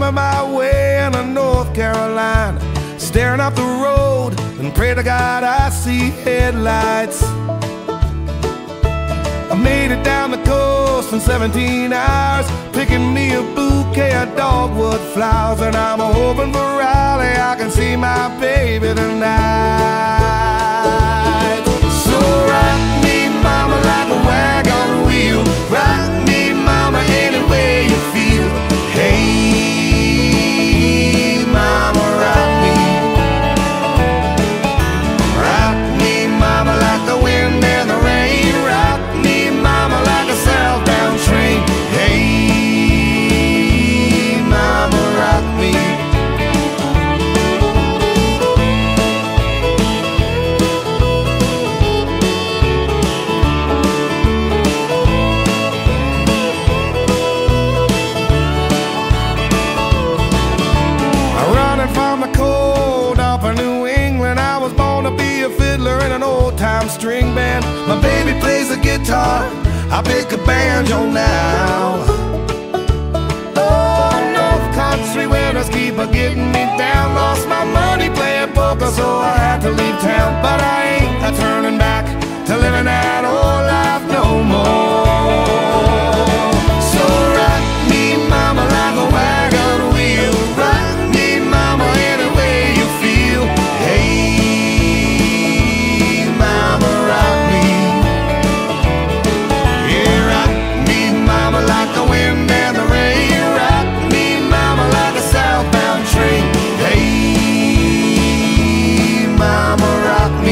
feeling my way into North Carolina, staring up the road and pray to God I see headlights. I made it down the coast in 17 hours, picking me a bouquet of dogwood flowers, and I'm hoping for Raleigh I can see my baby tonight. So rock me, mama, like a wagon wheel. Rock me, mama, any way you feel. Hey, mama, rock me. Rock me, mama, like the wind and the rain. Rock me, mama, like a southbound train. Hey, mama, rock me. From the cold up in New England, I was born to be a fiddler in an old-time string band. My baby plays the guitar, I pick a banjo now. Oh, North Country winters keep getting me down. Lost my money playing poker, so I had to leave town. But I ain't turning back to living that old life no more. So rock me, mama, like a wagon wheel. Rock me, mama, any way you feel. Hey, mama, rock me. Yeah, rock me, mama, like the wind and the rain. Rock me, mama, like a southbound train. Hey, mama, rock me.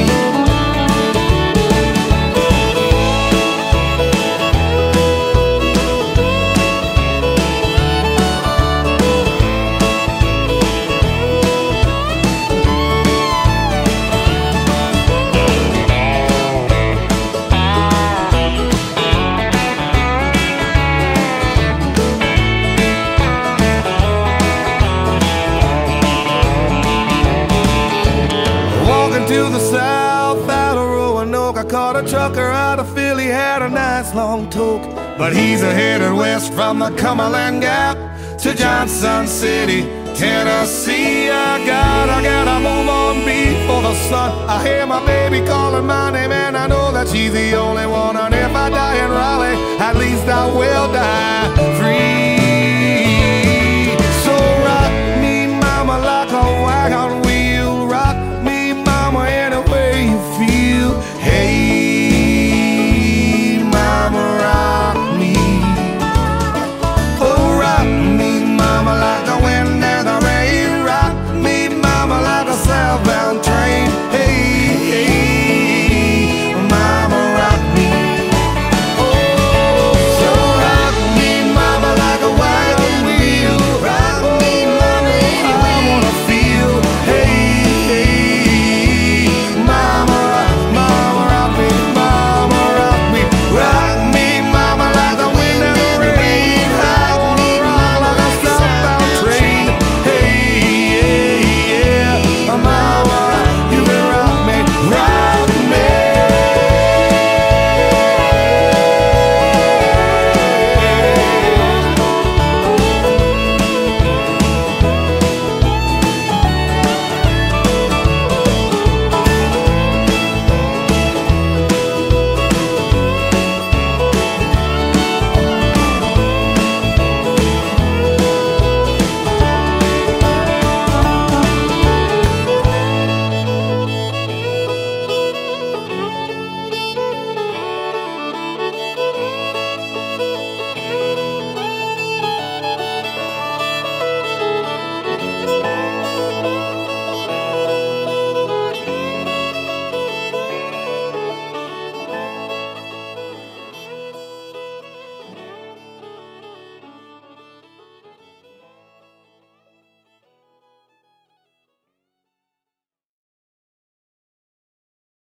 To the south out of Roanoke, I caught a trucker out of Philly, had a nice long toke. But he's headed west from the Cumberland Gap to Johnson City, Tennessee. I gotta move on before the sun. I hear my baby calling my name, and I know that she's the only one I